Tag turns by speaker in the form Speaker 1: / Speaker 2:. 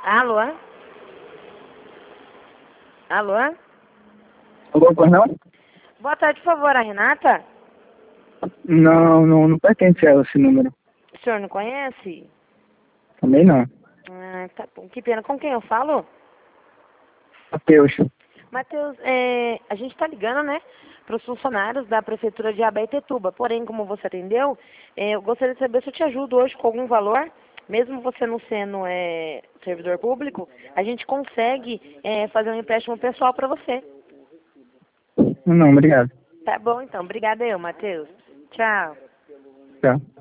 Speaker 1: Alô? Alô?
Speaker 2: Alô, pois não?
Speaker 1: Boa tarde, por favor, a Renata?
Speaker 2: Não pertence a ela esse número.
Speaker 1: O senhor não conhece?
Speaker 2: Também não.
Speaker 1: Ah, tá bom. Que pena. Com quem eu falo?
Speaker 2: Matheus.
Speaker 1: Matheus, a gente está ligando, né, para os funcionários da Prefeitura de Abaetetuba. Porém, como você atendeu, eu gostaria de saber se eu te ajudo hoje com algum valor. Mesmo você não sendo servidor público, a gente consegue fazer um empréstimo pessoal para você.
Speaker 2: Não, obrigado.
Speaker 1: Tá bom, então. Obrigada eu, Matheus. Tchau.
Speaker 2: Tchau.